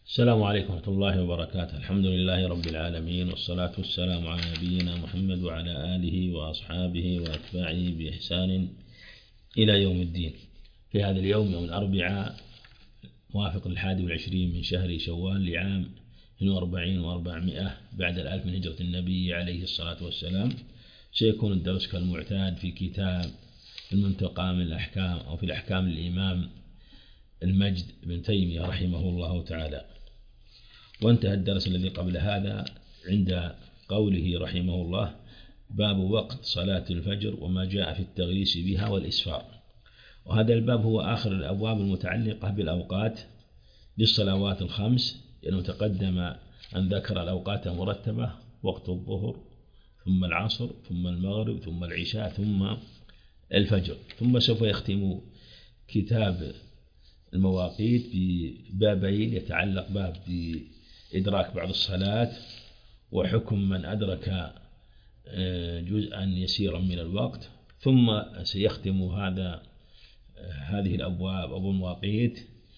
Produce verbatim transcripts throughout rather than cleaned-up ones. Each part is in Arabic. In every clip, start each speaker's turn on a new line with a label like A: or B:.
A: السلام عليكم ورحمة الله وبركاته. الحمد لله رب العالمين، والصلاة والسلام على نبينا محمد وعلى آله وأصحابه وأتباعه بإحسان إلى يوم الدين. في هذا اليوم يوم الأربعاء موافق الحادي والعشرين من شهر شوال لعام اثنين وأربعين وأربعمائة بعد الألف من هجرة النبي عليه الصلاة والسلام. سيكون الدرس كالمعتاد في كتاب المنتقى من الأحكام أو في الأحكام الإمام المجد بن تيمية رحمه الله تعالى. وانتهى الدرس الذي قبل هذا عند قوله رحمه الله: باب وقت صلاة الفجر وما جاء في التغريس بها والإسفار. وهذا الباب هو آخر الأبواب المتعلقة بالأوقات للصلوات الخمس، لأنه تقدم أن ذكر الأوقات المرتبة: وقت الظهر ثم العصر ثم المغرب ثم العشاء ثم الفجر. ثم سوف يختم كتاب المواقيت ببابين يتعلق باب بإدراك بعض الصلاة وحكم من أدرك جزءا يسيرا من الوقت. ثم سيختم هذا هذه الأبواب أبو المواقيت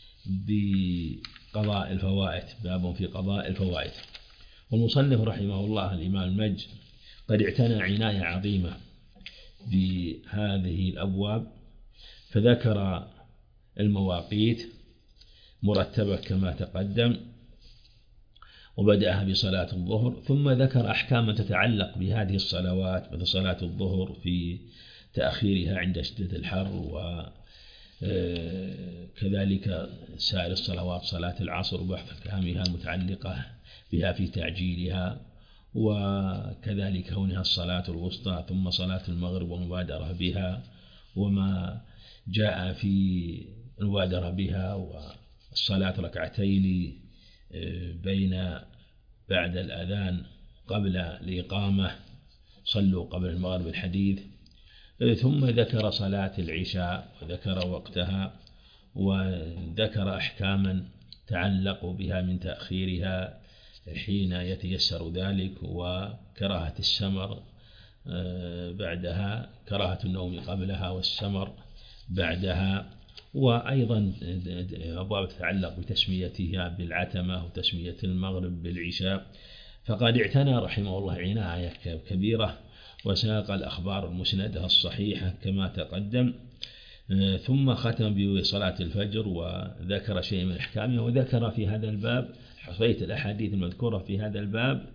A: بقضاء الفوائد، باب في قضاء الفوائد. والمصنف رحمه الله الإمام المجد قد اعتنى عناية عظيمة بهذه الأبواب، فذكر المواقيت مرتبة كما تقدم، وبدأها بصلاة الظهر، ثم ذكر أحكام تتعلق بهذه الصلوات مثل صلاة الظهر في تأخيرها عند شدة الحر، وكذلك سائر الصلوات، صلاة العصر وبحث أحكامها المتعلقة بها في تعجيلها، وكذلك كونها الصلاة الوسطى، ثم صلاة المغرب والمبادرة بها وما جاء في المبادرة بها، والصلاة ركعتين بين بعد الأذان قبل الإقامة، صلوا قبل المغرب الحديث. ثم ذكر صلاة العشاء وذكر وقتها، وذكر أحكاما تعلق بها من تأخيرها حين يتيسر ذلك، وكراهة السمر بعدها، كراهة النوم قبلها والسمر بعدها، وأيضا أبواب تتعلق بتسميتها بالعتمة وتسمية المغرب بالعشاء. فقد اعتنى رحمه الله عناية كبيرة، وساق الأخبار المسندة الصحيحة كما تقدم. ثم ختم بصلاة الفجر وذكر شيء من أحكامها، وذكر في هذا الباب حصيت الأحاديث المذكورة في هذا الباب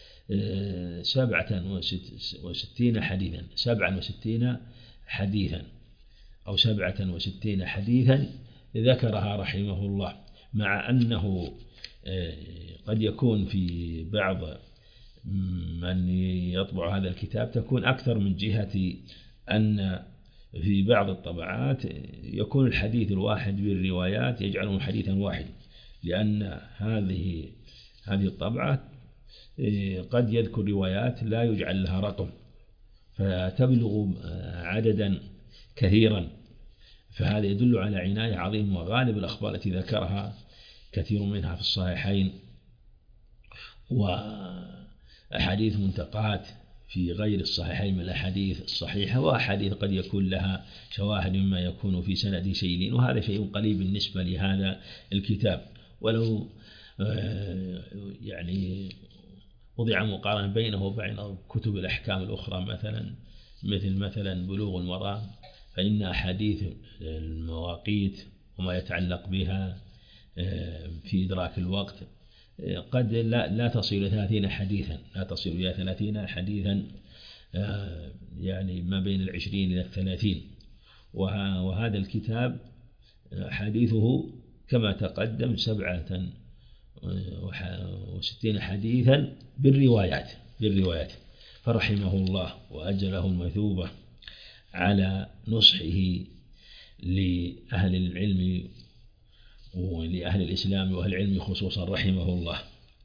A: سبعة وستين حديثا سبعا وستين حديثا أو سبعة وستين حديثا ذكرها رحمه الله، مع أنه قد يكون في بعض من يطبع هذا الكتاب تكون أكثر من جهة أن في بعض الطبعات يكون الحديث الواحد بالروايات يجعله حديثا واحد، لأن هذه هذه الطبعة قد يذكر روايات لا يجعل لها رقم فتبلغ عددا كثيرا، فهذا يدل على عناية عظيمة. وغالب الأخبار التي ذكرها كثير منها في الصحيحين، وأحاديث منتقات في غير الصحيحين من الأحاديث الصحيحة، وأحاديث قد يكون لها شواهد مما يكون في سند شيء، وهذا شيء قليل بالنسبة لهذا الكتاب. ولو يعني وضع مقارنة بينه وبين كتب الأحكام الأخرى مثلا مثل مثلا بلوغ المرام، فإن أحاديث المواقيت وما يتعلق بها في إدراك الوقت قد لا, لا تصل إلى ثلاثين حديثا لا تصل إلى ثلاثين حديثا يعني ما بين العشرين إلى الثلاثين. وهذا الكتاب حديثه كما تقدم سبعة وستين حديثا بالروايات بالروايات فرحمه الله وأجله المثوبة على نصحه لأهل العلم ولأهل الإسلام وأهل العلم خصوصا رحمه الله.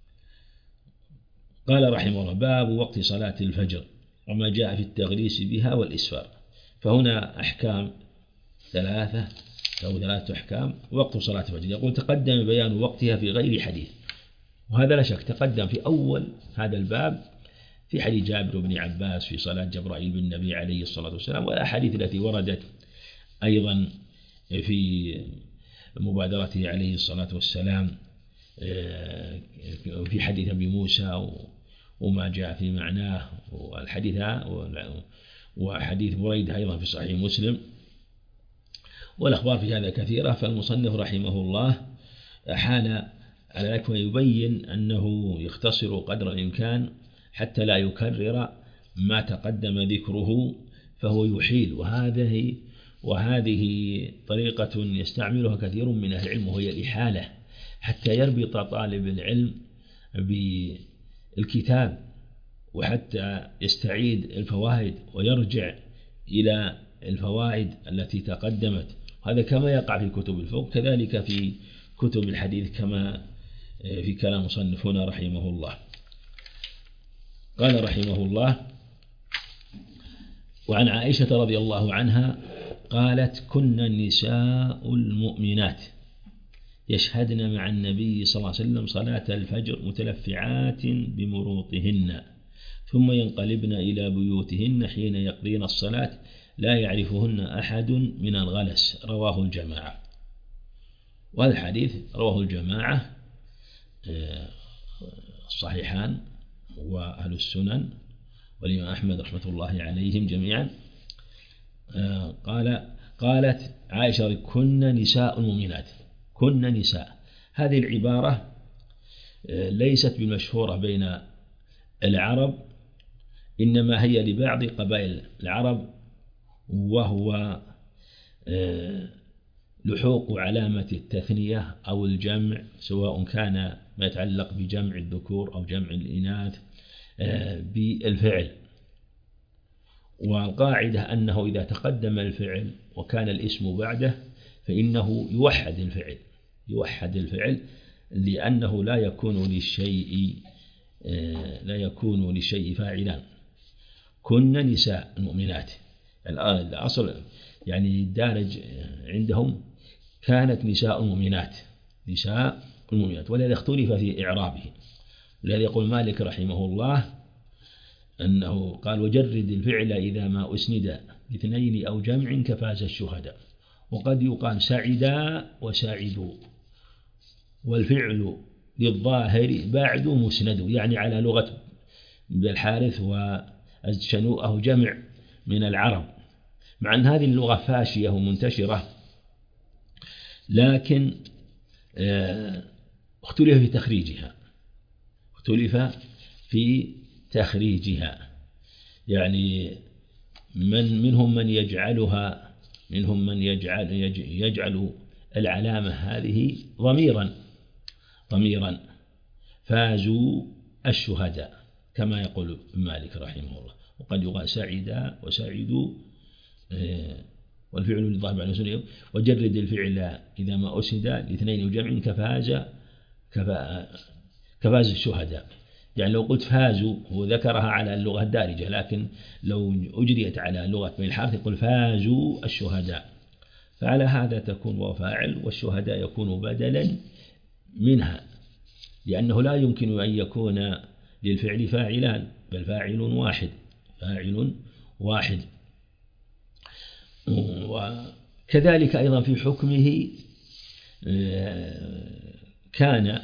A: قال رحمه الله: باب وقت صلاة الفجر وما جاء في التغريس بها والإسفار. فهنا أحكام ثلاثة أو ثلاثة أحكام. وقت صلاة الفجر يقول: تقدم بيان وقتها في غير حديث، وهذا لا شك تقدم في أول هذا الباب في حديث جابر بن عباس في صلاة جبرائيل بالنبي عليه الصلاة والسلام، والأحاديث التي وردت أيضا في مبادرته عليه الصلاة والسلام في حديث أبي موسى وما جاء في معناه والحديث وحديث بريدة أيضا في صحيح مسلم، والأخبار في هذا كثيرة. فالمصنف رحمه الله حال على ذلك ويبين أنه يختصر قدر الإمكان حتى لا يكرر ما تقدم ذكره، فهو يحيل. وهذه وهذه طريقة يستعملها كثير من أهل العلم، وهي الإحالة، حتى يربط طالب العلم بالكتاب وحتى يستعيد الفوائد ويرجع إلى الفوائد التي تقدمت. هذا كما يقع في كتب الفقه كذلك في كتب الحديث كما في كلام مصنف هنا رحمه الله. قال رحمه الله: وعن عائشة رضي الله عنها قالت: كنا النساء المؤمنات يشهدن مع النبي صلى الله عليه وسلم صلاة الفجر متلفعات بمروطهن، ثم ينقلبن إلى بيوتهن حين يقضين الصلاة لا يعرفهن أحد من الغلس. رواه الجماعة. وهذا الحديث رواه الجماعة الصحيحان وأهل السنن والإمام أحمد رحمة الله عليهم جميعا. قال قالت عائشة: كنا نساء المؤمنات. كنا نساء، هذه العبارة ليست بالمشهورة بين العرب، إنما هي لبعض قبائل العرب، وهو لحوق علامة التثنية أو الجمع، سواء كان ما يتعلق بجمع الذكور أو جمع الإناث بالفعل. والقاعدة أنه إذا تقدم الفعل وكان الاسم بعده فإنه يوحد الفعل يوحد الفعل لأنه لا يكون للشيء لا يكون للشيء فاعلا. كنا نساء المؤمنات، الأصل يعني الدارج عندهم كانت نساء المؤمنات نساء المؤمنات، ولذا اختلف في إعرابه. الذي يقول مالك رحمه الله أنه قال: وجرد الفعل إذا ما أسند لاثنين أو جمع كفاز الشهداء. وقد يقال سعدا وساعدوا، والفعل للظاهر بعد مسند، يعني على لغة بالحارث والشنوءة جمع من العرب، مع أن هذه اللغة فاشية ومنتشرة، لكن اختلف في تخريجها اختلف في تخريجها يعني من منهم من يجعلها منهم من يجعل يجعل العلامة هذه ضميرا ضميرا فازوا الشهداء كما يقول مالك رحمه الله. وقد يقال سعدا وساعدوا، والفعل للظاهر بعد مسند، وجرد الفعل إذا ما أسند لاثنين وجمع كفاز كفاز الشهداء. يعني لو قلت فازوا هو ذكرها على اللغة الدارجة، لكن لو أجريت على لغة بن الحارث يقول فازوا الشهداء، فعلى هذا تكون وفاعل والشهداء يكون بدلا منها، لأنه لا يمكن أن يكون للفعل فاعلان، بل فاعل واحد فاعل واحد. وكذلك أيضا في حكمه كان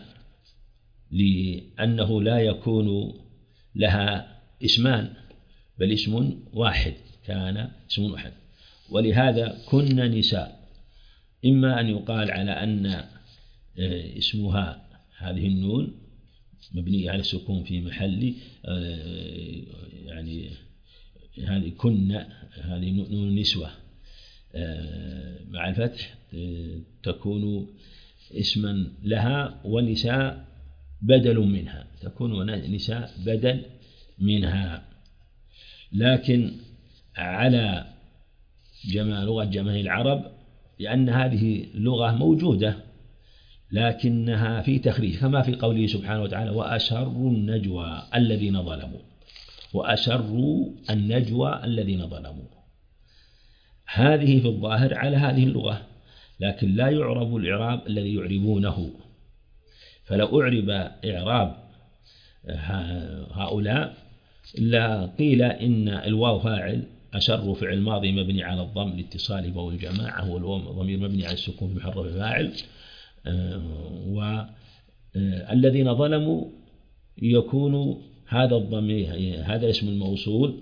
A: لأنه لا يكون لها اسمان بل اسم واحد، كان اسم واحد. ولهذا كنا نساء، إما أن يقال على أن اسمها هذه النون مبنية على السكون في محل يعني هذه كنا هذه نون نسوة مع الفتح تكون اسما لها، ونساء بدل منها، تكون نساء بدل منها. لكن على جماعة لغة جماهير العرب لأن هذه اللغة موجودة لكنها في تخريج، كما في قوله سبحانه وتعالى: وأسروا النجوى الذين ظلموا وأسروا النجوى الذين ظلموا. هذه في الظاهر على هذه اللغة، لكن لا يعرب الإعراب الذي يعربونه. فلو أعرب إعراب هؤلاء لا قيل إن الواو فاعل، أسر فعل ماضي مبني على الضم لاتصاله بواو الجماعة، والواو ضمير مبني على السكون في محل رفع فاعل، الذين ظلموا يكون هذا الضمير هذا اسم الموصول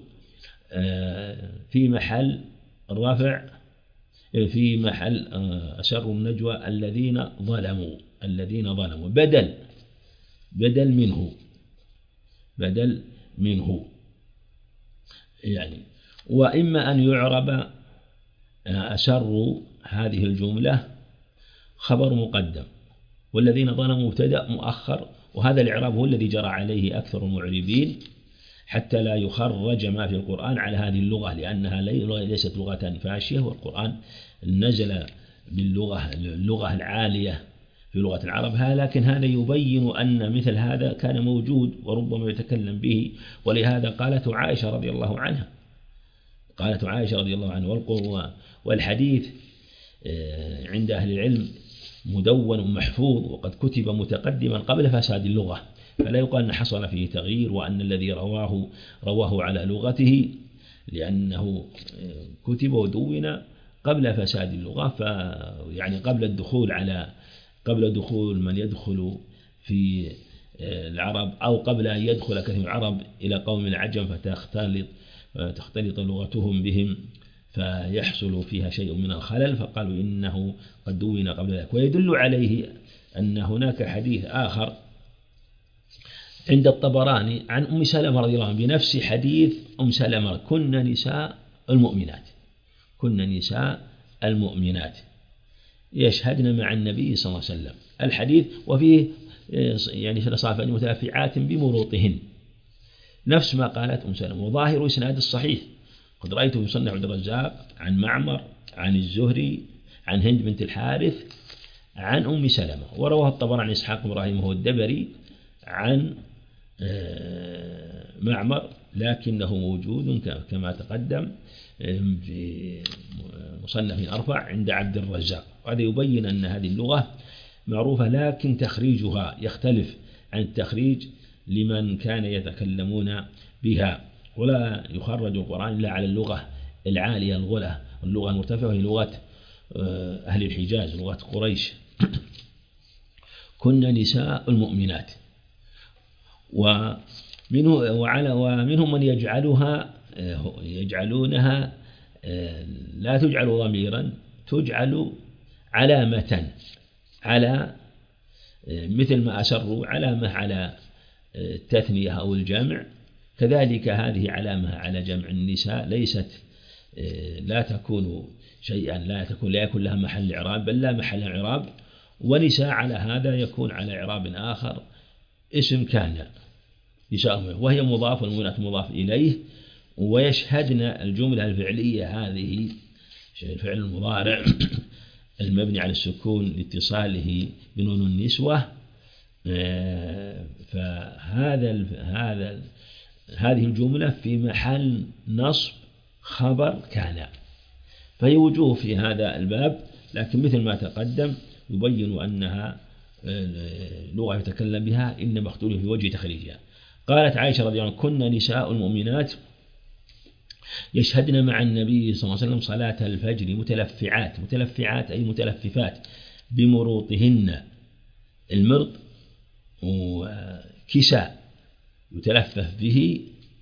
A: في محل رفع في محل أسروا النجوى الذين ظلموا الذين ظلموا بدل بدل منه بدل منه يعني. وإما أن يعرب أسروا هذه الجملة خبر مقدم والذين ظلموا مبتدأ مؤخر، وهذا الإعراب هو الذي جرى عليه أكثر المعربين حتى لا يخرج ما في القرآن على هذه اللغة، لأنها ليست لغة فاشية، والقرآن نزل باللغة اللغة العالية في لغة العرب، لكن هذا يبين أن مثل هذا كان موجود وربما يتكلم به. ولهذا قالت عائشة رضي الله عنها قالت عائشة رضي الله عنها والحديث عند أهل العلم مدون محفوظ وقد كتب متقدما قبل فساد اللغة، فلا يقال أن حصل فيه تغيير وأن الذي رواه رواه على لغته، لأنه كتب ودون قبل فساد اللغة، فيعني قبل الدخول على قبل دخول من يدخل في العرب أو قبل أن يدخل كثير من العرب إلى قوم العجم فتختلط تختلط لغتهم بهم فيحصل فيها شيء من الخلل، فقالوا إنه قد دون قبل ذلك. ويدل عليه أن هناك حديث آخر عند الطبراني عن أم سلمة رضي الله عنها بنفس حديث أم سلمة كن نساء المؤمنات كن نساء المؤمنات يشهدن مع النبي صلى الله عليه وسلم الحديث، وفيه يعني صافا متافعات بمروطهن نفس ما قالت أم سلمة. وظاهر إسناد الصحيح قد رأيته يصنع عبد الرزاق عن معمر عن الزهري عن هند بنت الحارث عن أم سلمة، ورواه الطبراني عن إسحاق إبراهيم هو الدبري عن معمر لكنه موجود كما تقدم في مصنف أرفع عند عبد الرزاق. وهذا يبين أن هذه اللغة معروفة لكن تخريجها يختلف عن التخريج لمن كان يتكلمون بها، ولا يخرج القرآن إلا على اللغة العالية الغلة اللغة المرتفعة وهي لغة أهل الحجاز لغة قريش. كن نساء المؤمنات. ومنه وعلى ومنهم من يجعلها يجعلونها لا تجعل ضميرا تجعل علامة على مثل ما أسروا علامة على التثنية أو الجمع، كذلك هذه علامة على جمع النساء ليست لا تكون شيئا لا تكون لا يكون لها محل إعراب بل لا محل إعراب. ونساء على هذا يكون على إعراب آخر اسم كان نساء وهي مضاف والمؤمنات مضاف إليه، ويشهدن الجملة الفعلية هذه الفعل المضارع المبني على السكون لاتصاله بنون النسوة، فهذا هذا هذه الجملة في محل نصب خبر كان، فهي وجوه في هذا الباب، لكن مثل ما تقدم يبين أنها لغة يتكلم بها إنما اختلف في وجه تخريجها. قالت عائشة رضي الله عنها كن نساء المؤمنات يشهدن مع النبي صلى الله عليه وسلم صلاة الفجر متلفعات متلفعات أي متلففات بمروطهن، المرط وكساء يتلفف به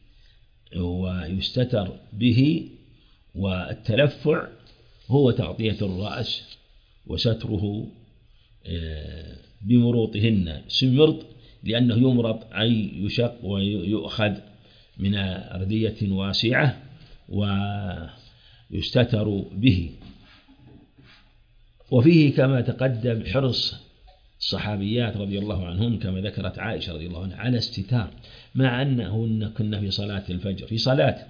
A: ويستتر به، والتلفع هو تغطية الرأس وستره بمروطهن. اسم مرط لأنه يمرط أي يشق ويؤخذ من أردية واسعة ويستتر به. وفيه كما تقدم حرص الصحابيات رضي الله عنهن كما ذكرت عائشة رضي الله عنها على استتار، مع أنهن كن في صلاة الفجر في صلاة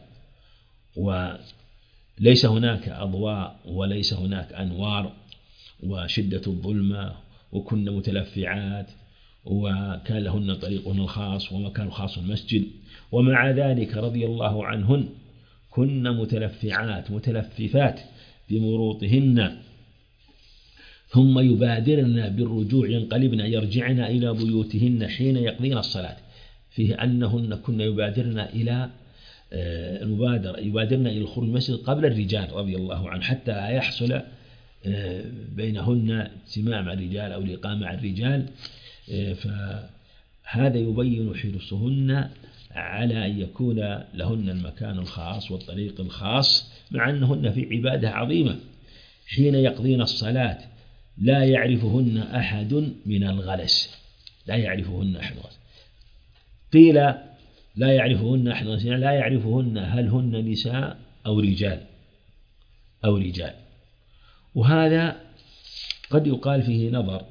A: وليس هناك أضواء وليس هناك أنوار وشدة الظلمة، وكن متلفعات وكان لهن طريقهن الخاص ومكان خاص المسجد، ومع ذلك رضي الله عنهن كن متلفعات متلففات بمروطهن، ثم يبادرن بالرجوع ينقلبن يرجعن إلى بيوتهن حين يقضين الصلاة، فيه أنهن كن يبادرن إلى المبادرة يبادرن إلى الخروج من المسجد قبل الرجال رضي الله عنه حتى يحصل بينهن اجتماع مع الرجال أو لقاء مع الرجال فهذا يبين حرصهن على أن يكون لهن المكان الخاص والطريق الخاص، مع أنهن في عبادة عظيمة حين يقضين الصلاة لا يعرفهن أحد من الغلس، لا يعرفهن أحد غلس. قيل لا يعرفهن أحد غلس، لا يعرفهن هل هن نساء أو رجال أو رجال. وهذا قد يقال فيه نظر،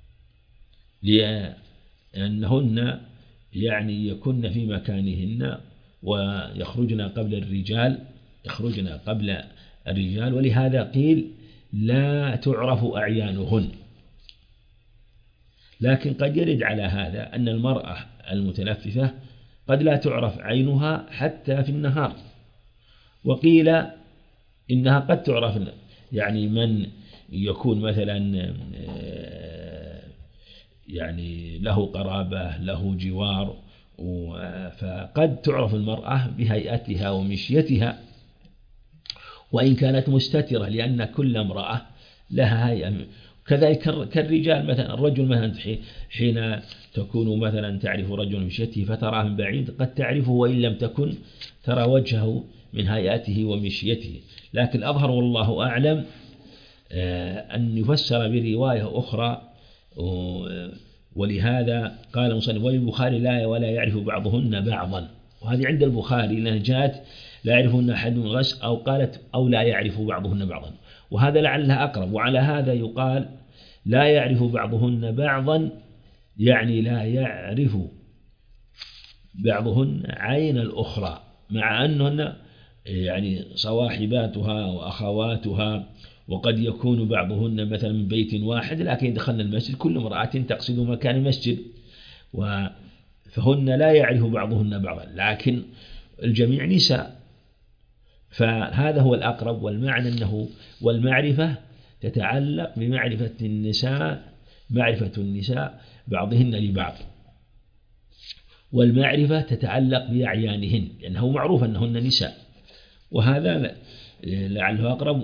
A: لأنهن يعني يكن في مكانهن ويخرجن قبل الرجال، يخرجن قبل الرجال، ولهذا قيل لا تعرف أعيانهن. لكن قد يرد على هذا أن المرأة المتلففة قد لا تعرف عينها حتى في النهار، وقيل إنها قد تعرف، يعني من يكون مثلا يعني له قرابة له جوار، فقد تعرف المرأة بهيئتها ومشيتها وإن كانت مستترة، لأن كل امرأة لها هيئة. كذلك كالرجال، مثلا الرجل مثلا حين تكون مثلا تعرف رجل مشيته فتراه من بعيد قد تعرفه وإن لم تكن ترى وجهه من هيئته ومشيته. لكن أظهر والله أعلم أن يفسر برواية أخرى، ولهذا قال المصنف وللبخاري لا ولا يعرف بعضهن بعضا، وهذه عند البخاري لأنها جاءت لا يعرفهن أحد من غش، أو قالت أو لا يعرف بعضهن بعضا، وهذا لعلها أقرب. وعلى هذا يقال لا يعرف بعضهن بعضا، يعني لا يعرف بعضهن عين الأخرى، مع أنهن يعني صواحباتها وأخواتها، وقد يكون بعضهن مثلا من بيت واحد لكن دخلنا المسجد كل امرأة تقصد مكان المسجد، فهن لا يعرف بعضهن بعضا، لكن الجميع نساء. فهذا هو الأقرب، والمعنى أنه والمعرفة تتعلق بمعرفة النساء، معرفة النساء بعضهن لبعض، والمعرفة تتعلق بأعيانهن لأنه معروف أنهن نساء، وهذا لعله أقرب.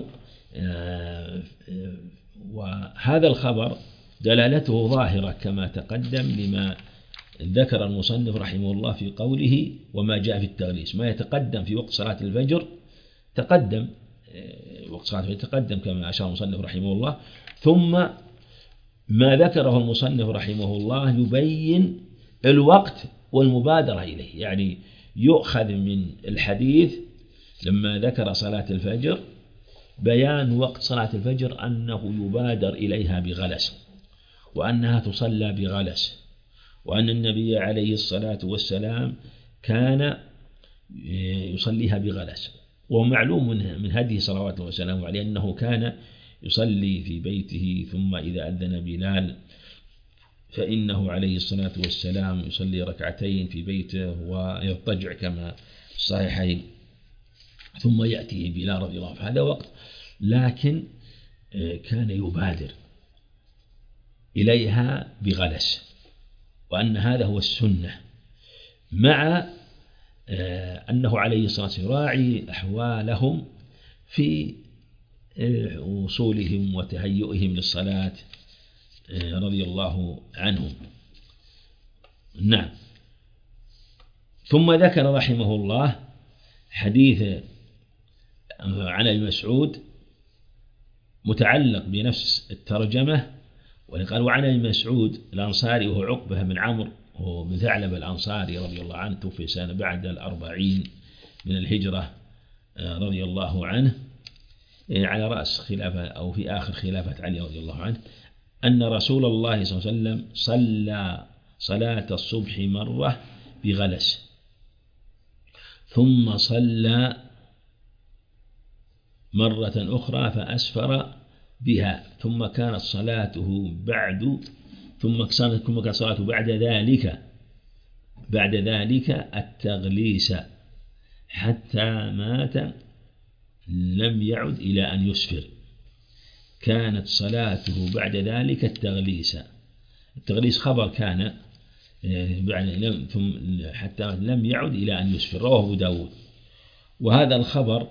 A: وهذا الخبر دلالته ظاهرة كما تقدم لما ذكر المصنف رحمه الله في قوله وما جاء في التغليس، ما يتقدم في وقت صلاة الفجر تقدم، وقت صلاة الفجر تقدم كما أشار المصنف رحمه الله. ثم ما ذكره المصنف رحمه الله يبين الوقت والمبادرة إليه، يعني يؤخذ من الحديث لما ذكر صلاة الفجر بيان وقت صلاة الفجر أنه يبادر إليها بغلس، وأنها تصلى بغلس، وأن النبي عليه الصلاة والسلام كان يصليها بغلس. ومعلوم من هديه صلوات الله وسلامه عليه أنه كان يصلي في بيته، ثم إذا أذن بلال فإنه عليه الصلاة والسلام يصلي ركعتين في بيته ويضطجع كما الصحيحين، ثم يأتي بلال رضي الله عنه، هذا وقت، لكن كان يبادر إليها بغلس، وأن هذا هو السنة، مع أنه عليه الصلاة والسلام يراعي أحوالهم في وصولهم وتهيئهم للصلاة رضي الله عنهم. نعم. ثم ذكر رحمه الله حديث عن ابن مسعود متعلق بنفس الترجمة، وقال وعن ابن مسعود الأنصاري وهو عقبة بن عمرو وبن ثعلبة الأنصاري رضي الله عنه، توفي سنة بعد الأربعين من الهجرة رضي الله عنه، على رأس خلافة أو في آخر خلافة علي رضي الله عنه، أن رسول الله صلى الله عليه وسلم صلى صلاة الصبح مرة بغلس، ثم صلى مرة أخرى فأسفر بها، ثم كانت صلاته بعد ثم كانت صلاته بعد ذلك بعد ذلك التغليس حتى مات لم يعد إلى أن يسفر. كانت صلاته بعد ذلك التغليس، التغليس خبر كان بعد ثم حتى لم يعد إلى أن يسفر، رواه أبو داود. وهذا الخبر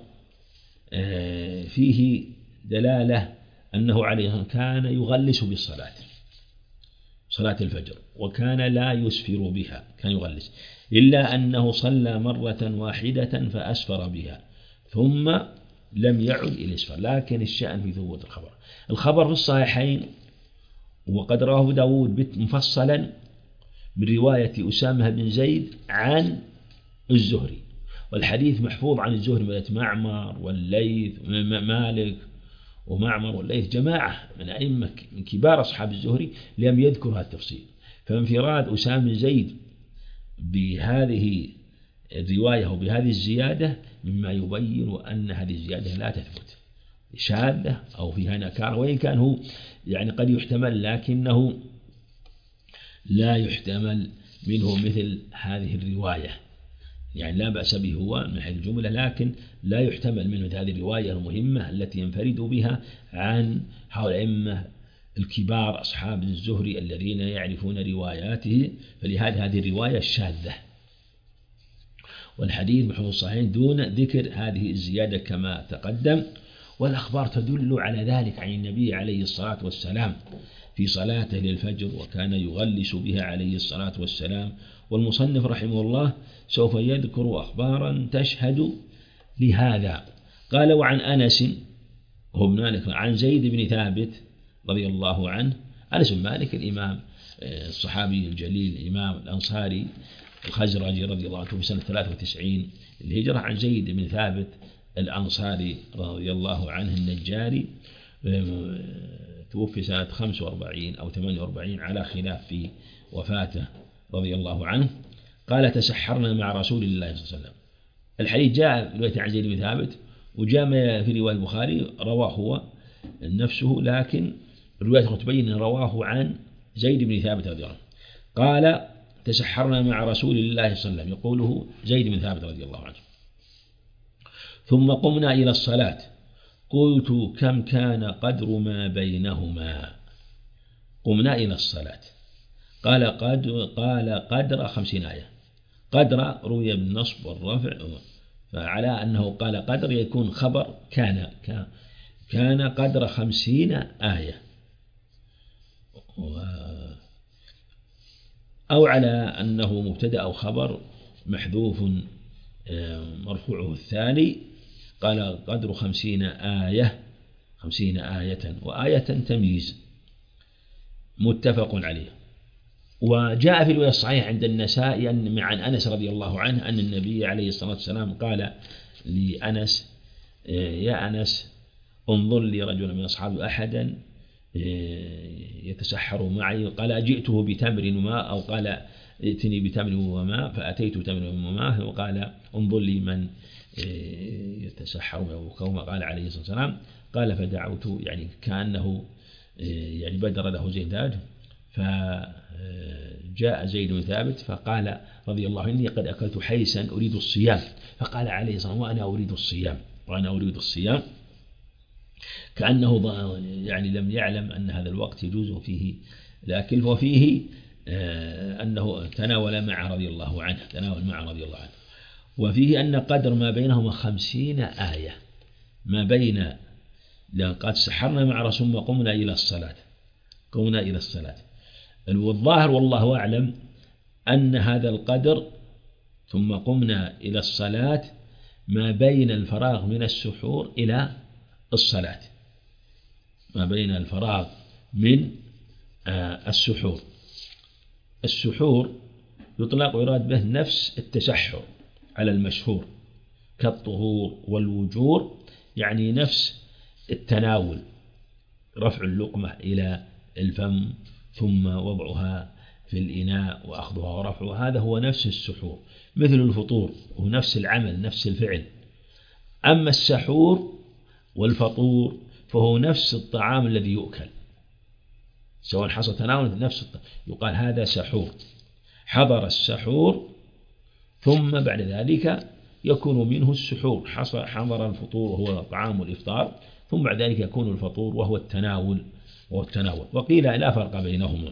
A: فيه دلالة أنه عليه كان يغلس بالصلاة صلاة الفجر، وكان لا يسفر بها، كان يغلس، إلا أنه صلى مرة واحدة فأسفر بها ثم لم يعد إلى الإسفار. لكن الشأن في ثبوت الخبر. الخبر في الصحيحين، وقد رواه داود مفصلا من رواية أسامة بن زيد عن الزهري، والحديث محفوظ عن الزهري من معمر والليث مالك ومعمر والليث، جماعة من أئمة من كبار أصحاب الزهري لم يذكر هذا التفصيل. فانفراد أسامة بن زيد بهذه الرواية وبهذه الزيادة مما يبين أن هذه الزيادة لا تثبت، شاذة أو فيها نكارة، وإن كان هو يعني قد يحتمل لكنه لا يحتمل منه مثل هذه الرواية، يعني لا بأس به هو من حيث الجملة، لكن لا يحتمل منه هذه الرواية المهمة التي ينفرد بها عن هؤلاء الأئمة الكبار أصحاب الزهري الذين يعرفون رواياته، فلهذا هذه الرواية الشاذة. والحديث محفوظ الصحيحين دون ذكر هذه الزيادة كما تقدم، والأخبار تدل على ذلك عن النبي عليه الصلاة والسلام في صلاته للفجر، وكان يغلس بها عليه الصلاة والسلام. والمصنف رحمه الله سوف يذكر أخبارا تشهد لهذا. قال: وعن أنس هو بن مالك عن زيد بن ثابت رضي الله عنه. أنس بن مالك الإمام الصحابي الجليل الإمام الأنصاري الخزرجي رضي الله عنه في سنة ثلاثة وتسعين الهجرة، عن زيد بن ثابت الأنصاري رضي الله عنه النجاري، توفي سنة خمسة وأربعين أو ثمانية وأربعين على خلاف في وفاته رضي الله عنه. قال: تسحرنا مع رسول الله صلى الله عليه وسلم. الحديث جاء في رواية عن زيد بن ثابت، وجاء في رواية البخاري رواه هو نفسه، لكن الرواية تبين أن رواه عن زيد بن ثابت رضي الله عنه. قال: تسحرنا مع رسول الله صلى الله عليه وسلم، يقوله زيد بن ثابت رضي الله عنه. ثم قمنا إلى الصلاة، قلت: كم كان قدر ما بينهما؟ قمنا إلى الصلاة. قال: قدر قال قدر خمسين آية. قدر روي بالنصب والرفع، فعلى أنه قال قدر يكون خبر كان كان قدر خمسين آية، أو على أنه مبتدأ أو خبر محذوف مرفوعه الثاني. قال: قدر خمسين آية، خمسين آية، وآية تمييز متفق عليه. وجاء في الرواية الصحيحة عند النسائي أن عن أنس رضي الله عنه أن النبي عليه الصلاة والسلام قال لأنس: يا أنس انظر لي رجلا من أصحاب أحدا يتسحر معي. قال: جئته بتمر وماء، أو قال: ائتني بتمر وماء، فأتيت تمر وماء. وقال: انظر لي من يتسحر معه، قال عليه الصلاة والسلام. قال: فدعوت، يعني كأنه يعني بدر له زيداد، فجاء زيد بن ثابت فقال رضي الله عنه: إني قد أكلت حيسا أريد الصيام. فقال عليه الصلاة والسلام: وأنا أريد الصيام، وأنا أريد الصيام، كأنه يعني لم يعلم أن هذا الوقت يجوز فيه الأكل. وفيه أنه تناول معه رضي الله عنه، تناول معه رضي الله عنه. وفيه أن قدر ما بينهما خمسين آية، ما بين لقد سحرنا مع رسول الله قمنا إلى الصلاة، قمنا إلى الصلاة. والظاهر والله أعلم أن هذا القدر ثم قمنا إلى الصلاة ما بين الفراغ من السحور إلى الصلاة، ما بين الفراغ من السحور. السحور يطلق ويراد به نفس التسحر على المشهور كالطهور والوجور، يعني نفس التناول، رفع اللقمة إلى الفم ثم وضعها في الإناء وأخذها ورفعها، هذا هو نفس السحور. مثل الفطور هو نفس العمل، نفس الفعل. أما السحور والفطور فهو نفس الطعام الذي يؤكل، سواء حصل تناول نفس الطعام، يقال هذا سحور، حضر السحور، ثم بعد ذلك يكون منه السحور، حضر الفطور وهو طعام الإفطار، ثم بعد ذلك يكون الفطور وهو التناول وهو التناول وقيل لا فرق بينهما.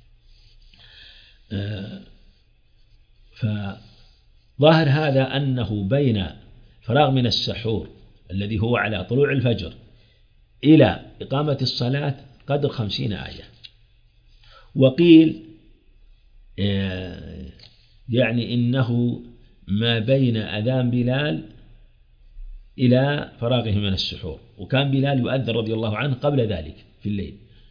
A: فظاهر هذا أنه بين فراغ من السحور الذي هو على طلوع الفجر إلى إقامة الصلاة قدر خمسين آية، وقيل يعني إنه ما بين أذان بلال إلى فراغه من السحور، وكان بلال يؤذن رضي الله عنه قبل ذلك في الليل.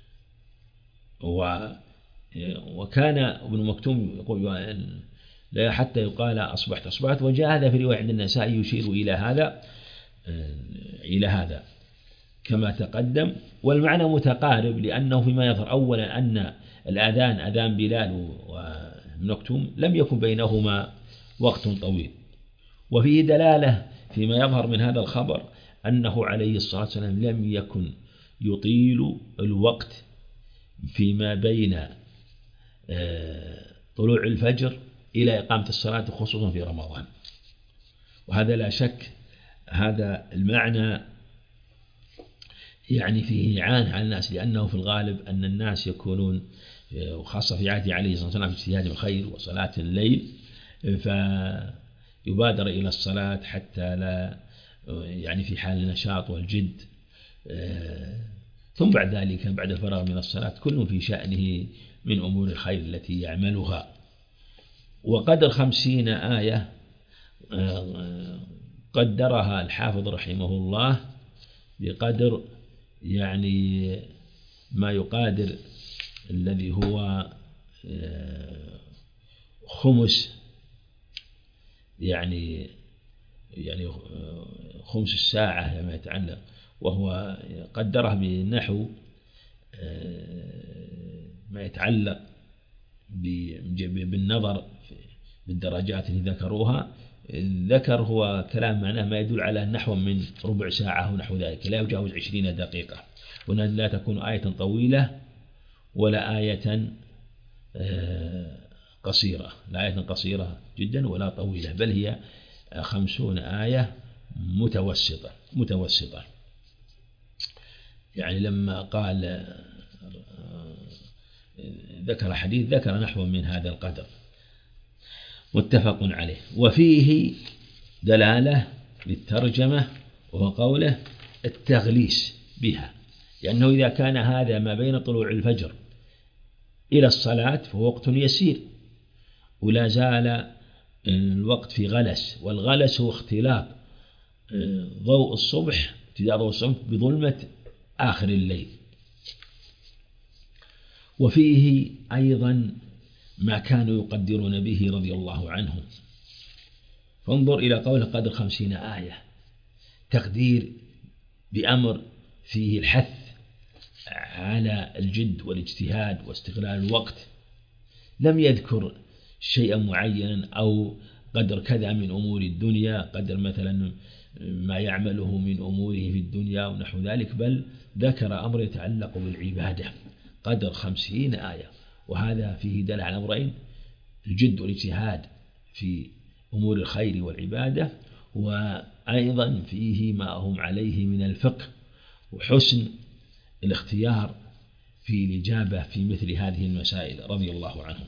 A: وكان ابن مكتوم يقول لا حتى يقال أصبحت أصبحت، وجاء هذا في رواية عند النسائي يشير إلى هذا إلى هذا كما تقدم، والمعنى متقارب، لأنه فيما يظهر أولا أن الأذان أذان بلال وابن مكتوم لم يكن بينهما وقت طويل، وفيه دلالة فيما يظهر من هذا الخبر أنه عليه الصلاة والسلام لم يكن يطيل الوقت فيما بين طلوع الفجر إلى إقامة الصلاة خصوصا في رمضان. وهذا لا شك هذا المعنى يعني فيه إعانة على الناس، لأنه في الغالب أن الناس يكونون وخاصة في عهده عليه الصلاة والسلام في اجتهاد الخير وصلاة الليل، فيبادر إلى الصلاة حتى لا يعني في حال النشاط والجد، ثم بعد ذلك بعد الفراغ من الصلاة كل في شأنه من أمور الخير التي يعملها. وقدر خمسين آية قدرها الحافظ رحمه الله بقدر يعني ما يقادر الذي هو خمس يعني يعني خمس الساعة لما يتعلق، وهو قدره بنحو ما يتعلق بالنظر بالدرجات اللي ذكروها. ذكر هو كلام معناه ما يدل على نحو من ربع ساعة ونحو ذلك، لا يجاوز عشرين دقيقة، وأن لا تكون آية طويلة ولا آية قصيرة، لا آية قصيرة جدا ولا طويلة، بل هي خمسون آية متوسطة متوسطة. يعني لما قال ذكر حديث ذكر نحو من هذا القدر متفق عليه. وفيه دلالة للترجمة وهو قوله التغليس بها، لأنه إذا كان هذا ما بين طلوع الفجر إلى الصلاة فهو وقت يسير، ولا زال الوقت في غلس، والغلس هو اختلاط ضوء الصبح ابتداء ضوء الصبح بظلمة آخر الليل. وفيه أيضا ما كانوا يقدرون به رضي الله عنهم، فانظر إلى قوله قدر خمسين آية، تقدير بأمر فيه الحث على الجد والاجتهاد واستغلال الوقت، لم يذكر شيئا معينا أو قدر كذا من أمور الدنيا، قدر مثلا ما يعمله من أموره في الدنيا ونحو ذلك، بل ذكر أمر يتعلق بالعبادة قدر خمسين آية. وهذا فيه دل على أمرين: الجد والاجتهاد في أمور الخير والعبادة، وأيضا فيه ما هم عليه من الفقه وحسن الاختيار في الإجابة في مثل هذه المسائل رضي الله عنه.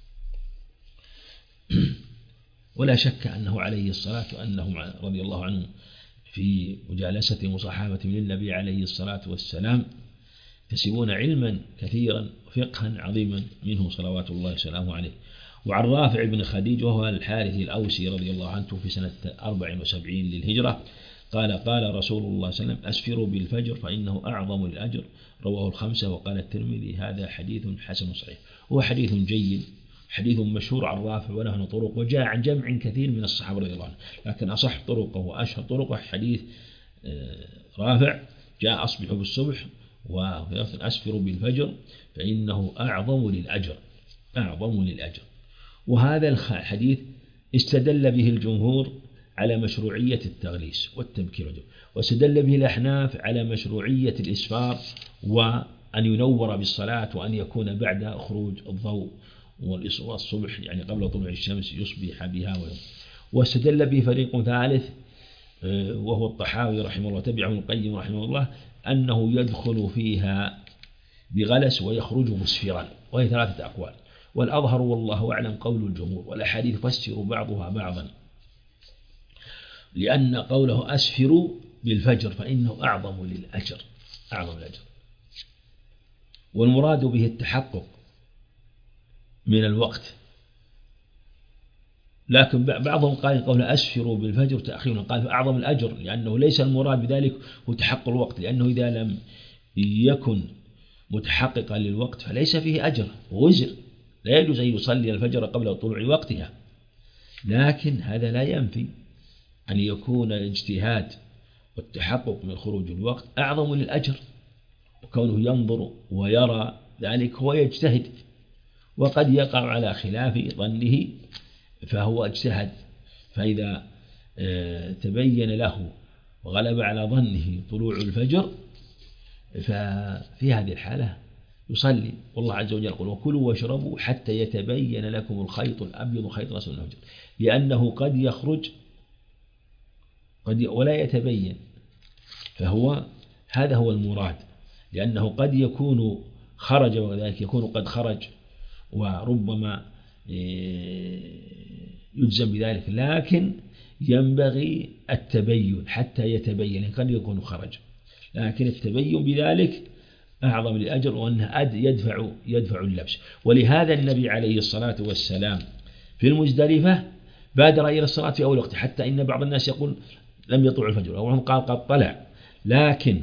A: ولا شك أنه عليه الصلاة وأنهم رضي الله عنهم في مجالسة مصاحبة للنبي عليه الصلاة والسلام يكتسبون علما كثيرا وفقها عظيما منه صلوات الله وسلامه عليه. وعن رافع بن خديج وهو الحارث الأوسي رضي الله عنه في سنة أربع وسبعين للهجرة قال قال رسول الله صلى الله عليه وسلم: أسفروا بالفجر فإنه أعظم للأجر، رواه الخمسة. وقال الترمذي: هذا حديث حسن صحيح. هو حديث جيد، حديث مشهور عن رافع وله طرق، وجاء عن جمع كثير من الصحابة رضي الله عنهم، لكن أصح طرقه وأشهر طرقه حديث رافع جاء: أصبحوا بالصبح وأسفروا بالفجر فإنه أعظم للأجر أعظم للأجر. وهذا الحديث استدل به الجمهور على مشروعية التغليس والتبكير، واستدل به الأحناف على مشروعية الإسفار وأن ينور بالصلاة وأن يكون بعد خروج الضوء والصبح، يعني قبل طلوع الشمس يصبح بها. واستدل به فريق ثالث وهو الطحاوي رحمه الله تبعه ابن القيم رحمه الله أنه يدخل فيها بغلس ويخرج مسفرا، وهي ثلاثة أقوال، والأظهر والله أعلم قول الجمهور، والأحاديث تفسر بعضها بعضا، لأن قوله أسفروا بالفجر فإنه أعظم للأجر أعظم الأجر، والمراد به التحقق من الوقت. لكن بعضهم قال قول أسفروا بالفجر تأخيرا، قال أعظم الأجر، لأنه ليس المراد بذلك هو تحقق الوقت، لأنه إذا لم يكن متحققا للوقت فليس فيه أجر ووزر، لا يجوز أن يصلي الفجر قبل طلوع وقتها. لكن هذا لا ينفي أن يكون الاجتهاد والتحقق من خروج الوقت أعظم للأجر، وكونه ينظر ويرى ذلك هو يجتهد، وقد يقع على خلاف ظنه فهو اجتهد، فإذا تبين له وغلب على ظنه طلوع الفجر ففي هذه الحالة يصلي. والله عز وجل يقول وكلوا واشربوا حتى يتبين لكم الخيط الأبيض خيط الأسود من الفجر، لأنه قد يخرج قد ولا يتبين، فهو هذا هو المراد، لأنه قد يكون خرج وذلك يكون قد خرج وربما يجزم بذلك، لكن ينبغي التبين حتى يتبين، قد يكون خرج، لكن التبين بذلك أعظم للأجر، وأنه يدفع يدفع اللبس. ولهذا النبي عليه الصلاة والسلام في المزدلفة بادر إلى الصلاة في أول وقت، حتى إن بعض الناس يقول لم يطلع الفجر، أو قال قد طلع، لكن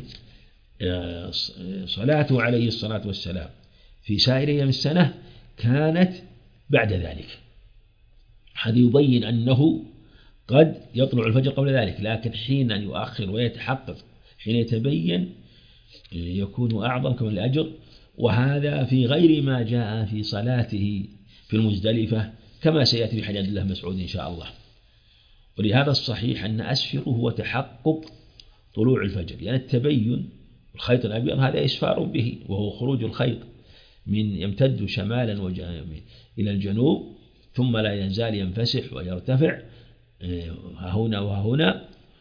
A: صلاته عليه الصلاة والسلام في سائر أيام السنة كانت بعد ذلك. هذا يبين أنه قد يطلع الفجر قبل ذلك، لكن حين يؤخر ويتحقق حين يتبين يكون أعظم كما الأجر. وهذا في غير ما جاء في صلاته في المزدلفة كما سيأتي في حديث عبد الله بن مسعود إن شاء الله. ولهذا الصحيح أن أسفره هو تحقق طلوع الفجر، لأن يعني التبين الخيط الأبيض هذا إسفار به، وهو خروج الخيط من يمتد شمالا إلى الجنوب ثم لا يزال ينفسح ويرتفع هنا وهنا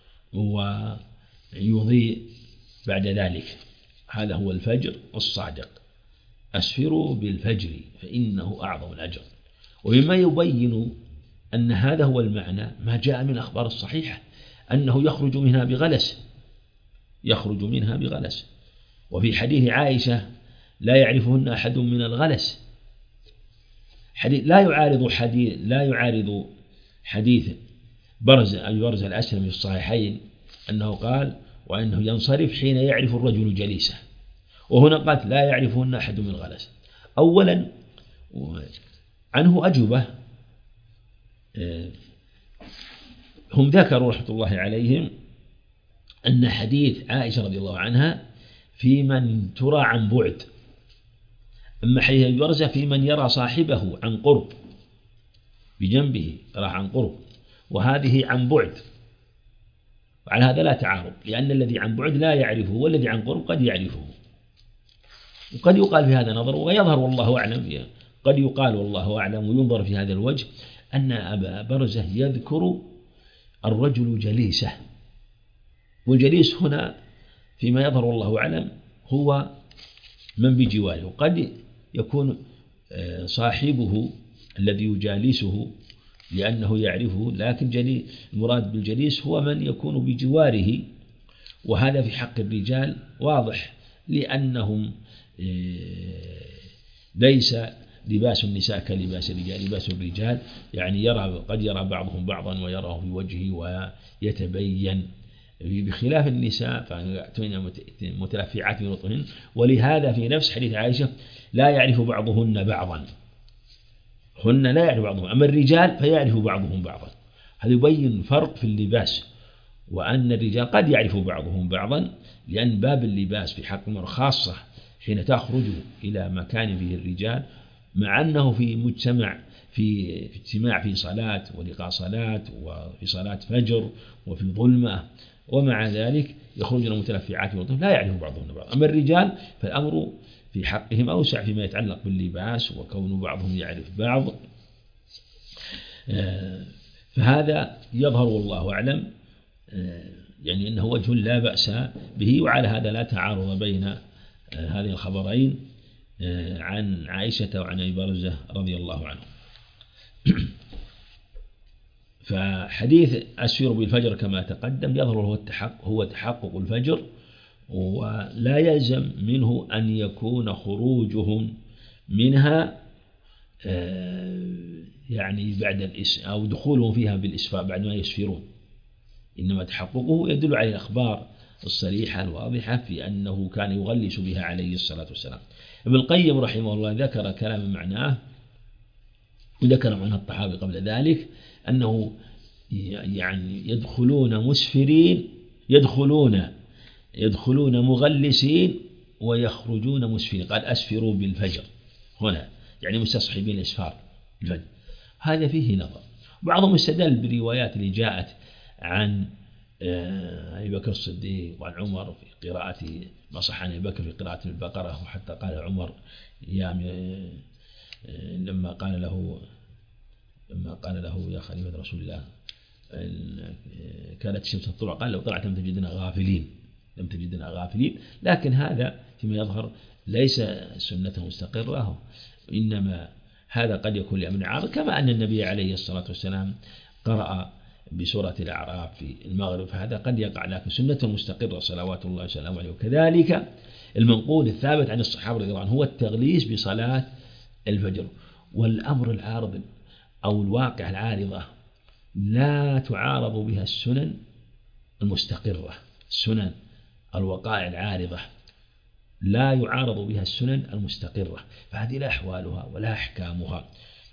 A: ويضيء بعد ذلك. هذا هو الفجر الصادق. أسفروا بالفجر فإنه أعظم الأجر. ومما يبين أن هذا هو المعنى ما جاء من الأخبار الصحيحة أنه يخرج منها بغلس، يخرج منها بغلس. وفي حديث عائشة لا يعرفهن أحد من الغلس، حديث لا يعارض حديث لا يعارض حديث برز أبي برز الأسلمي في الصحيحين أنه قال وأنه ينصرف حين يعرف الرجل جليسه، وهنا قال لا يعرفهن أحد من الغلس. أولا عنه أجوبة، هم ذكروا رحمة الله عليهم أن حديث عائشة رضي الله عنها في من ترى عن بعد، أما حديث أبي برزة في من يرى صاحبه عن قرب بجنبه يراه عن قرب، وهذه عن بعد، وعلى هذا لا تعارض، لأن الذي عن بعد لا يعرفه والذي عن قرب قد يعرفه. وقد يقال في هذا نظر ويظهر والله أعلم، قد يقال والله أعلم وينظر في هذا الوجه أن أبا برزة يذكر الرجل جليسه، والجليس هنا فيما يظهر والله أعلم هو من بجواره، وقد يكون صاحبه الذي يجالسه لأنه يعرفه، لكن جلي المراد بالجليس هو من يكون بجواره. وهذا في حق الرجال واضح، لأنهم ليس لباس النساء كلباس الرجال، لباس الرجال يعني يرى قد يرى بعضهم بعضا ويراه في وجهه ويتبين، بخلاف النساء فأتون متلفعات من وطهن. ولهذا في نفس حديث عائشة لا يعرف بعضهن بعضا، هن لا يعرف بعضهم، أما الرجال فيعرف بعضهم بعضا. هذا يبين فرق في اللباس، وأن الرجال قد يعرف بعضهم بعضا، لأن باب اللباس في حق المرأة خاصة حين تخرج إلى مكان فيه الرجال، مع أنه في مجتمع في اجتماع في صلاة ولقاء صلاة وفي صلاة فجر وفي ظلمة، ومع ذلك يخرجون متلفعات وطهن لا يعرف بعضهم بعضا. أما الرجال فالأمر في حقهم أوسع فيما يتعلق باللباس وكون بعضهم يعرف بعض. فهذا يظهر والله أعلم يعني أنه وجه لا بأس به، وعلى هذا لا تعارض بين هذه الخبرين عن عائشة وعن أبي برزة رضي الله عنه. فحديث أسفر بالفجر كما تقدم يظهر هو التحقق هو تحقق الفجر، ولا يلزم منه أن يكون خروجهم منها يعني بعد الإس أو دخولهم فيها بالإسفار بعد ما يسفرون، إنما تحققه يدل على الأخبار الصريحة الواضحة في أنه كان يغلس بها عليه الصلاة والسلام. ابن القيم رحمه الله ذكر كلام معناه، وذكر عنه الطحاوي قبل ذلك، أنه يعني يدخلون مسفرين، يدخلون يدخلون مغلسين ويخرجون مسفرين. قال أسفروا بالفجر هنا، يعني مستصحبين الإسفار بالفجر. هذا فيه نظر. بعضهم استدل بروايات اللي جاءت عن أبي بكر الصديق وعن عمر في قراءة ما صح عن أبي بكر في قراءة البقرة، وحتى قال عمر يا لما قال له لما قال له يا خليفة رسول الله كانت الشمس تطلع، قال لو طلعت لم تجدنا غافلين لم تجدنا غافلين. لكن هذا فيما يظهر ليس سنة مستقرة، إنما هذا قد يكون لأمر عارض، كما أن النبي عليه الصلاة والسلام قرأ بسورة الأعراف في المغرب، فهذا قد يقع، لكن سنة مستقرة صلوات الله وسلامه عليه. وكذلك المنقول الثابت عن الصحابة رضي الله عنهم هو التغليس بصلاة الفجر. والأمر العارض أو الواقع العارضة لا تعارض بها السنن المستقرة، السنن الوقائع العارضة لا يعارض بها السنن المستقرة، فهذه لا أحوالها ولا أحكامها.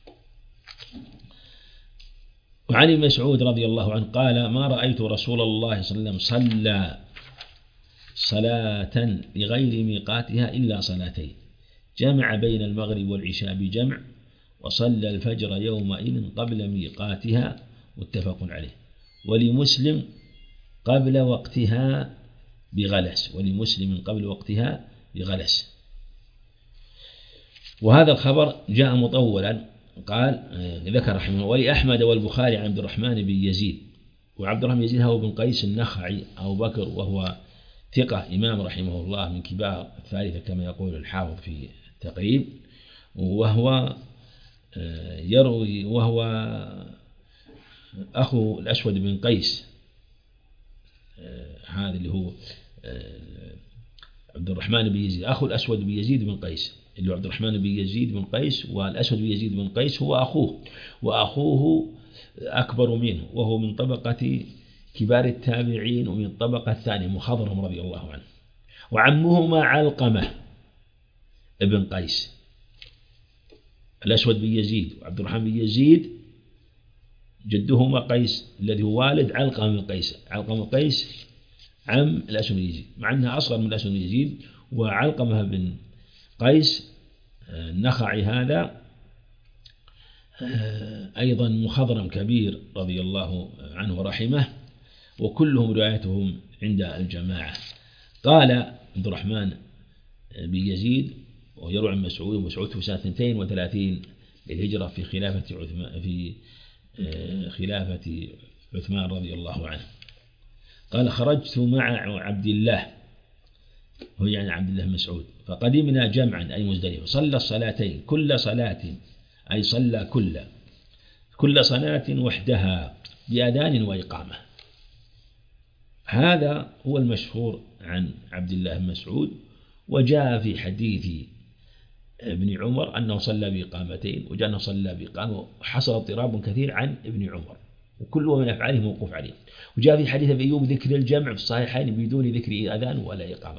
A: وعن ابن مسعود رضي الله عنه قال ما رأيت رسول الله صلى الله عليه وسلم صلى صلاة لغير ميقاتها إلا صلاتين، جمع بين المغرب والعشاء بجمع، وصلى الفجر يومئذ قبل ميقاتها، متفق عليه. ولمسلم قبل وقتها بغلس، ولمسلم قبل وقتها بغلس. وهذا الخبر جاء مطولا، قال ذكر رحمه الله ولأحمد والبخاري عن عبد الرحمن بن يزيد، وعبد الرحمن بن يزيد هو بن قيس النخعي أبو بكر، وهو ثقة إمام رحمه الله من كبار الثالثة كما يقول الحافظ في التقريب، وهو يروي وهو أخو الأسود بن قيس، هذا اللي هو عبد الرحمن بن يزيد أخو الأسود بن يزيد بن قيس، اللي هو عبد الرحمن بن يزيد بن قيس، والأسود بن يزيد بن قيس هو أخوه، وأخوه أكبر منه، وهو من طبقة كبار التابعين ومن الطبقة الثانية مخضرم رضي الله عنه. وعمهما علقمة ابن قيس، الأسود بن يزيد وعبد الرحمن بن يزيد جدهما قيس الذي هو والد علقمة بن قيس، علقمة بن قيس عم الأسود بن يزيد، مع أنها أصغر من الأسود بن يزيد. وعلقمة بن قيس النخعي هذا أيضا مخضرم كبير رضي الله عنه ورحمه، وكلهم روايتهم عند الجماعة. قال عبد الرحمن بن يزيد ويروي عن مسعود، ومسعود في سنة اثنتين وثلاثين للهجرة في خلافة عثمان في خلافة عثمان رضي الله عنه. قال خرجت مع عبد الله، هو يعني عبد الله مسعود، فقدمنا جمعا أي مزدلفة، صلى الصلاتين كل صلاة أي صلى كل كل صلاة وحدها بأذان وإقامة. هذا هو المشهور عن عبد الله بن مسعود. وجاء في حديث ابن عمر أنه صلى بإقامتين، وجاء أنه صلى بإقامة، وحصل اضطراب كثير عن ابن عمر، وكله من أفعاله موقوف عليه. وجاء في حديث أبي أيوب ذكر الجمع في الصحيحين بدون ذكر أذان ولا إقامة.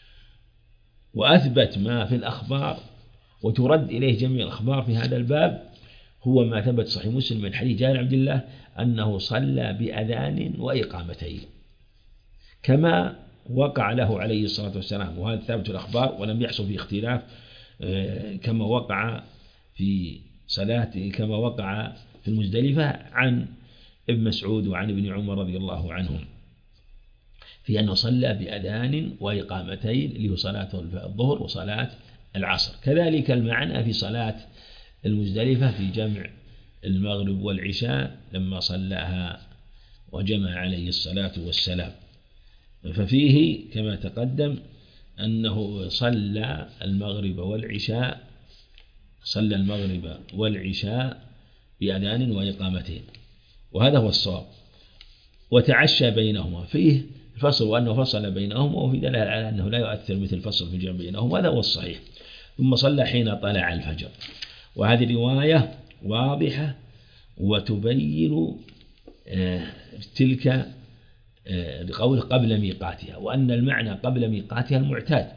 A: وأثبت ما في الأخبار وترد إليه جميع الأخبار في هذا الباب هو ما ثبت صحيح مسلم من حديث جابر بن عبد الله أنه صلى بأذان وإقامتين كما وقع له عليه الصلاة والسلام، وهذا ثابت في الأخبار ولم يحصل فيه اختلاف، كما وقع في صلاة كما وقع في المزدلفة عن ابن مسعود وعن ابن عمر رضي الله عنهم في أنه صلى بأذان وإقامتين اللي هو صلاة الظهر وصلاة العصر. كذلك المعنى في صلاة المزدلفة في جمع المغرب والعشاء لما صلاها وجمع عليه الصلاة والسلام، ففيه كما تقدم أنه صلى المغرب والعشاء صلى المغرب والعشاء بأذان وإقامتين، وهذا هو الصواب. وتعشى بينهما، فيه الفصل وأنه فصل بينهما، وفي دلالة على أنه لا يؤثر مثل الفصل في الجمع بينهما، هذا هو الصحيح. ثم صلى حين طلع الفجر. وهذه الرواية واضحة وتبين تلك قول قبل ميقاتها، وأن المعنى قبل ميقاتها المعتاد،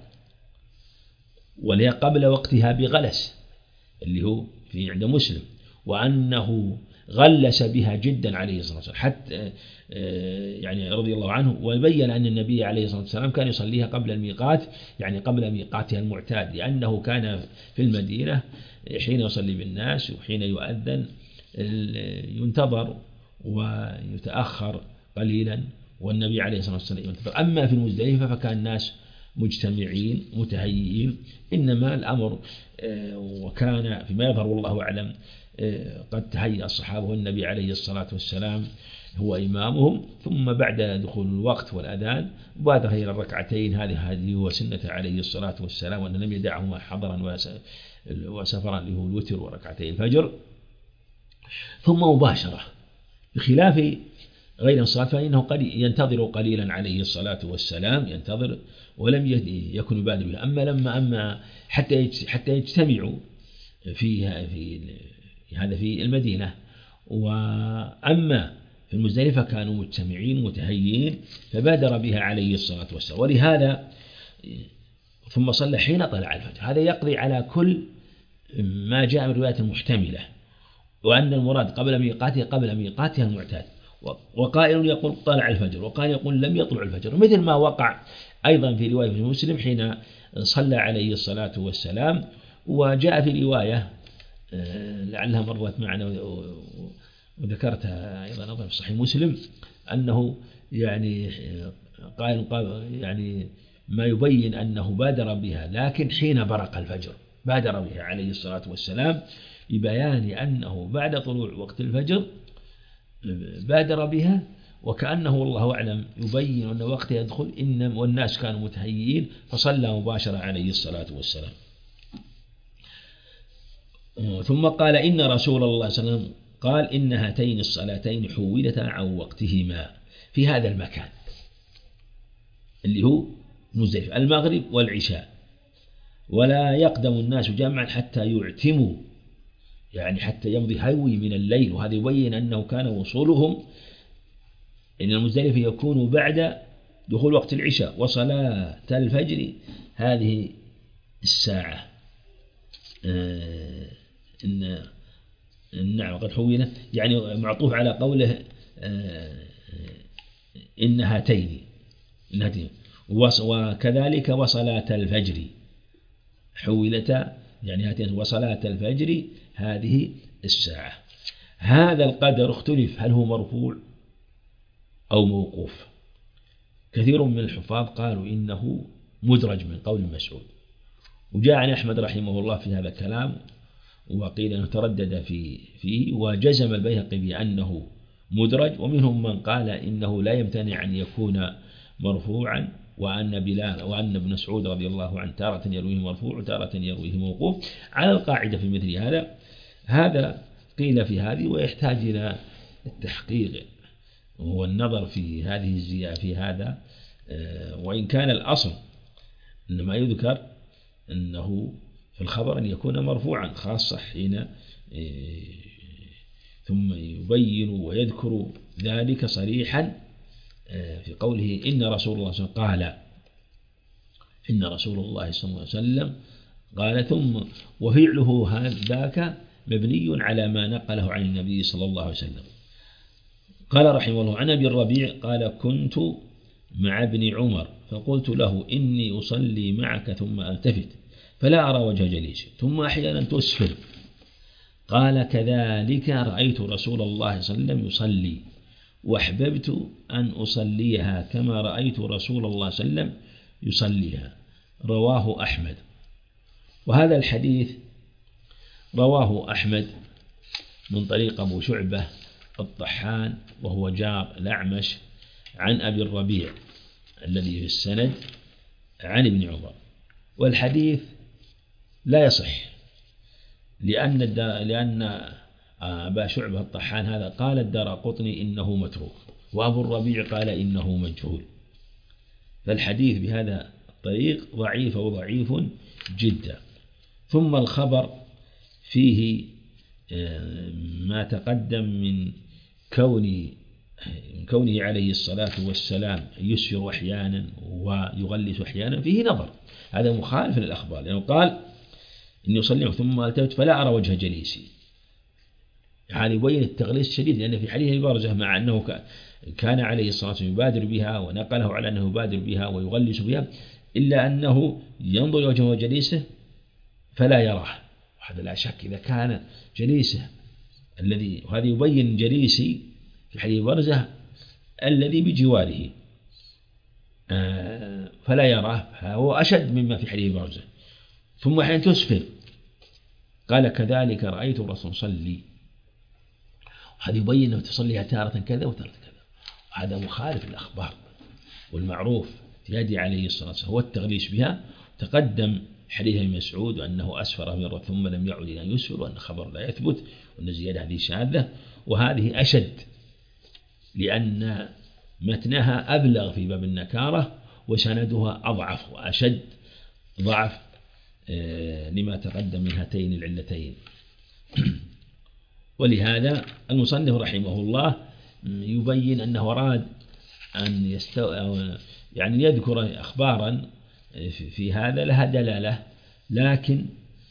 A: وهي قبل وقتها بغلس اللي هو في عند مسلم، وأنه غلس بها جدا عليه الصلاة والسلام حتى يعني رضي الله عنه، وبين أن النبي عليه الصلاة والسلام كان يصليها قبل الميقات، يعني قبل ميقاتها المعتاد، لأنه كان في المدينة حين يصلي بالناس وحين يؤذن ينتظر ويتأخر قليلا، والنبي عليه الصلاة والسلام ينتظر. أما في المزدلفة فكان الناس مجتمعين متهيئين، إنما الأمر وكان فيما يظهر والله أعلم قد تهيأ الصحابة والنبي عليه الصلاة والسلام هو إمامهم، ثم بعد دخول الوقت والأذان بادر إلى الركعتين. هذه هذه هو سنة عليه الصلاة والسلام، وأن لم يدعهما حضرا وسفرا اللي هو الوتر وركعتي الفجر، ثم مباشرة، بخلاف غير الصلاة فإنه قد ينتظر قليلا عليه الصلاة والسلام، ينتظر ولم يكن يبادر بها. أما لما أما حتى حتى يجتمعوا فيها في هذا في المدينة، وأما في المزدلفة كانوا مجتمعين متهيئين فبادر بها عليه الصلاة والسلام. ولهذا ثم صلى حين طلع الفجر. هذا يقضي على كل ما جاء من رواية المحتملة، وأن المراد قبل ميقاتها قبل ميقاتها المعتاد. وقائل يقول طلع الفجر، وقائل يقول لم يطلع الفجر، مثل ما وقع أيضا في رواية مسلم حين صلى عليه الصلاة والسلام. وجاء في رواية لعلها مرت معنا وذكرتها أيضا في صحيح مسلم أنه يعني قائل يعني ما يبين أنه بادر بها، لكن حين برق الفجر بادر بها عليه الصلاة والسلام، ببيان أنه بعد طلوع وقت الفجر بادر بها، وكأنه والله أعلم يبين أن وقت يدخل إن والناس كانوا متهيئين فصلى مباشرة عليه الصلاة والسلام. ثم قال إن رسول الله صلى الله عليه وسلم قال إن هاتين الصلاتين حولتا عن وقتهما في هذا المكان اللي هو مزدلفة، المغرب والعشاء، ولا يقدم الناس جمعا حتى يعتموا، يعني حتى يمضي هوي من الليل. وهذا يبين أنه كان وصولهم إن المزدلفة يكون بعد دخول وقت العشاء وصلاة الفجر هذه الساعة. آه إن نعم قد حولنا، يعني معطوف على قوله آه إن هاتين، إن هاتين وكذلك وصلاة الفجر حولتا، يعني هاتين وصلاة الفجر هذه الساعة. هذا القدر اختلف هل هو مرفوع أو موقوف. كثير من الحفاظ قالوا إنه مدرج من قول مسعود، وجاء عن أحمد رحمه الله في هذا الكلام، وقيل أنه تردد في فيه، وجزم البيهقي بأنه مدرج. ومنهم من قال إنه لا يمتنع أن يكون مرفوعا، وأن بلال وأن ابن مسعود رضي الله عنه تارة يرويه مرفوع وتارة يرويه موقوف على القاعدة في مثل هذا. هذا قيل في هذه، ويحتاج إلى التحقيق والنظر في هذه الزيادة في هذا، وإن كان الأصل إنما يذكر أنه في الخبر أن يكون مرفوعا خاصة حين ثم يبين ويذكر ذلك صريحا في قوله إن رسول الله صلى الله عليه وسلم قال إن رسول الله صلى الله عليه وسلم قال، ثم وفعله ذاك مبني على ما نقله عن النبي صلى الله عليه وسلم. قال رحمه الله عن أبي الربيع قال كنت مع ابن عمر فقلت له إني أصلي معك ثم ألتفت فلا أرى وجه جليسي ثم أحيانا تسفر. قال كذلك رأيت رسول الله صلى الله عليه وسلم يصلي وأحببت أن أصليها كما رأيت رسول الله صلى الله عليه وسلم يصليها. رواه أحمد. وهذا الحديث رواه أحمد من طريق أبو شعبة الطحان وهو جار الأعمش عن أبي الربيع الذي في السند عن ابن عمر. والحديث لا يصح لأن لأن أبا شعبة الطحان هذا قال الدارقطني إنه متروك، وأبو الربيع قال إنه مجهول، فالحديث بهذا الطريق ضعيف وضعيف جدا. ثم الخبر فيه ما تقدم من كون من كونه عليه الصلاة والسلام يسفر أحيانا ويغلس أحيانا فيه نظر، هذا مخالف للأخبار، لأنه قال إني أصلي ثم التفت فلا أرى وجه جليسي، يعني يبين التغليس الشديد، لأن في حديث برزة مع أنه كان عليه الصلاة والسلام يبادر بها ونقله على أنه يبادر بها ويغلس بها، إلا أنه ينظر وجهه جليسه فلا يراه، هذا لا شك إذا كان جليسه الذي، وهذا يبين جليسي في حديث برزة الذي بجواره فلا يراه، فهو أشد مما في حديث برزة. ثم أحيانا تسفر، قال كذلك رأيت الرسول صلي، هذا يبين أنه تصليها تارة كذا وتارة كذا، هذا مخالف الأخبار، والمعروف في هدي عليه الصلاة والسلام هو التغليس بها. تقدم حديث ابن مسعود أنه أسفر مرة ثم لم يعد إلى أن يسفر، وأن خبر لا يثبت، وأن زيادة هذه شاذة، وهذه أشد لأن متنها أبلغ في باب النكارة وسندها أضعف وأشد ضعف لما تقدم من هاتين العلتين. ولهذا المصنف رحمه الله يبين أنه أراد أن يستو... يعني يذكر أخبارا في هذا لها دلالة، لكن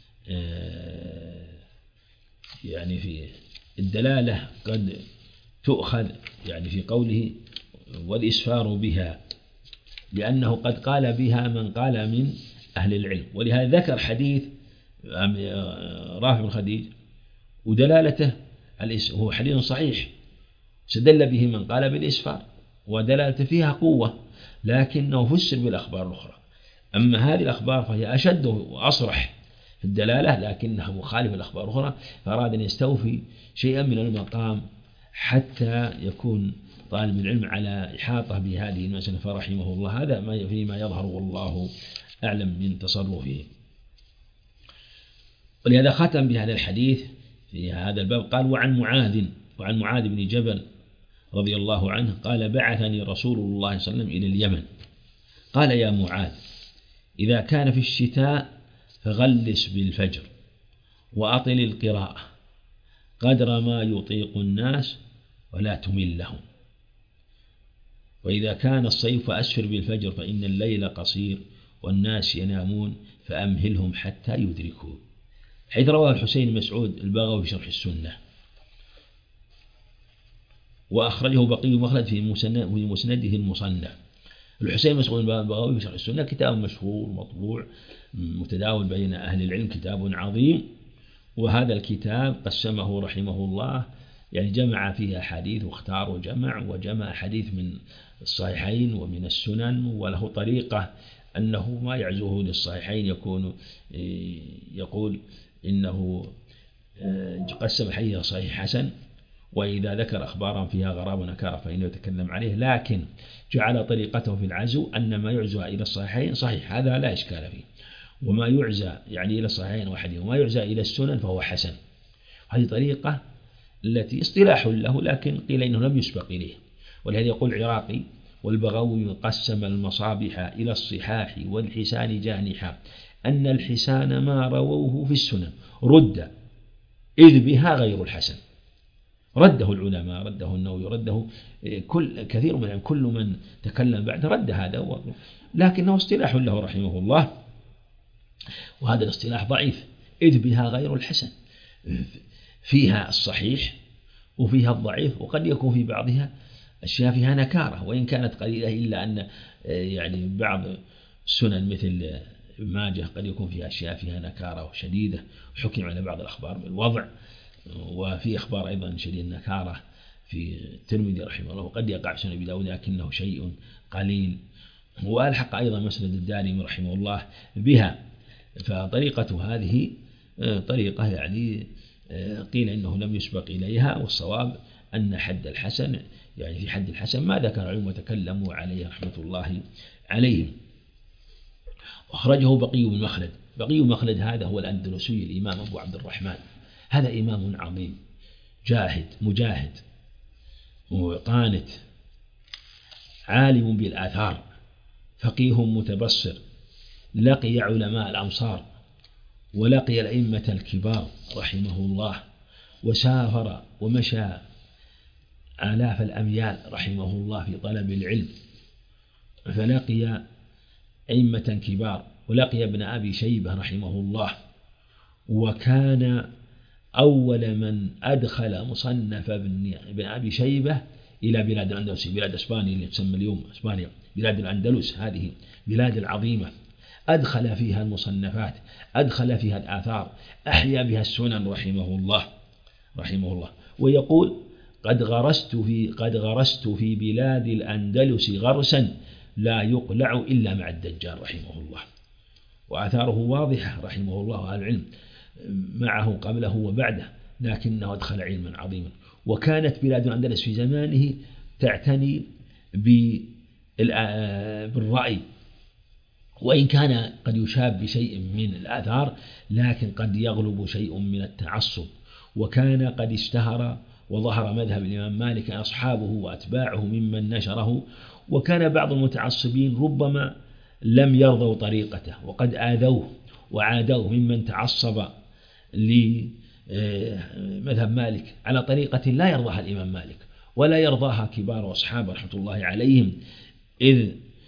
A: يعني في الدلالة قد تؤخذ يعني في قوله والإسفار بها، لأنه قد قال بها من قال من أهل العلم، ولهذا ذكر حديث رافع بن خديج ودلالته هو حديث صحيح استدل به من قال بالإسفار ودلالته فيها قوة، لكنه فسر بالأخبار الأخرى. أما هذه الأخبار فهي أشد وأصرح في الدلالة، لكنها مخالفة الأخبار الأخرى، فأراد أن يستوفي شيئا من المقام حتى يكون طالب العلم على إحاطة بهذه المسألة، فرحمه الله. هذا فيما يظهر والله أعلم من تصرفه. ولهذا ختم بهذا الحديث في هذا الباب، قال وعن معاذ وعن معاذ بن جبل رضي الله عنه قال بعثني رسول الله صلى الله عليه وسلم إلى اليمن، قال يا معاذ إذا كان في الشتاء فغلس بالفجر وأطل القراءة قدر ما يطيق الناس ولا تمل لهم، وإذا كان الصيف فأسفر بالفجر فإن الليل قصير والناس ينامون فأمهلهم حتى يدركوا، حيث رواه الحسين مسعود البغوي في شرح السنة، وأخرجه بقي مخلد في مسنده المصنف. الحسين مسعود البغوي في شرح السنة كتاب مشهور مطبوع متداول بين أهل العلم، كتاب عظيم، وهذا الكتاب قسمه رحمه الله، يعني جمع فيه أحاديث واختار وجمع وجمع حديث من الصحيحين ومن السنن، وله طريقة أنه ما يعزوه للصحيحين يكون يقول إنه قسم الحديث صحيح حسن، وإذا ذكر أخبارا فيها غراب ونكارة فإنه يتكلم عليه، لكن جعل طريقته في العزو أن ما يعزى إلى الصحيحين صحيح، هذا لا إشكال فيه، وما يعزى يعني إلى الصحيحين واحد وما يعزى إلى السنن فهو حسن. هذه طريقة التي اصطلاح له، لكن قيل إنه لم يسبق إليه. ولهذا يقول العراقي والبغوي قسم المصابيح إلى الصحاح والحسان جانحا، أن الحسان ما رووه في السنن رد إذ بها غير الحسن، رده العلماء، رده النووي، رده كل كثير من كل من تكلم بعد رد هذا، لكنه اصطلاح له رحمه الله، وهذا الاصطلاح ضعيف. إذ بها غير الحسن، فيها الصحيح وفيها الضعيف، وقد يكون في بعضها أشياء فيها نكارة وإن كانت قليلة، إلا أن يعني بعض السنن مثل ماجه قد يكون فيها أشياء فيها نكارة شديدة، حكم على بعض الأخبار بالوضع، وفي أخبار أيضا شديد النكارة في الترمذي رحمه الله، وقد يقع في سنن أبي داود لكنه شيء قليل، وألحق أيضا مسند الدارمي رحمه الله بها. فطريقة هذه طريقة يعني قيل إنه لم يسبق إليها، والصواب أن حد الحسن يعني في حد الحسن ما ذكر العلم وتكلموا عليه رحمة الله عليهم. وأخرجه بقي بن مخلد. بقي بن مخلد هذا هو الأندلسي الإمام أبو عبد الرحمن، هذا إمام عظيم جاهد مجاهد وقانت، عالم بالآثار، فقيه متبصر، لقي علماء الأمصار ولقي الأئمة الكبار رحمه الله، وسافر ومشى آلاف الأميال رحمه الله في طلب العلم، فلقي أئمة كبار، ولقي ابن أبي شيبة رحمه الله، وكان أول من أدخل مصنف ابن أبي شيبة إلى بلاد الأندلس، بلاد إسبانيا اللي تسمى اليوم إسبانيا، بلاد الأندلس، هذه بلاد العظيمة، أدخل فيها المصنفات، أدخل فيها الآثار، أحيا بها السنن رحمه الله رحمه الله. ويقول: قد غرست في قد غرست في بلاد الأندلس غرسا لا يقلع إلا مع الدجال رحمه الله. وآثاره واضحة رحمه الله، أهل العلم معه قبله وبعده، لكنه أدخل علما عظيما. وكانت بلاد الأندلس في زمانه تعتني بالرأي، وإن كان قد يشاب بشيء من الآثار، لكن قد يغلب شيء من التعصب. وكان قد اشتهر وظهر مذهب الإمام مالك أصحابه وأتباعه ممن نشره، وكان بعض المتعصبين ربما لم يرضوا طريقته، وقد آذوه وعادوه ممن تعصب لمذهب مالك على طريقة لا يرضاها الإمام مالك ولا يرضاها كبار أصحابه رحمة الله عليهم، إذ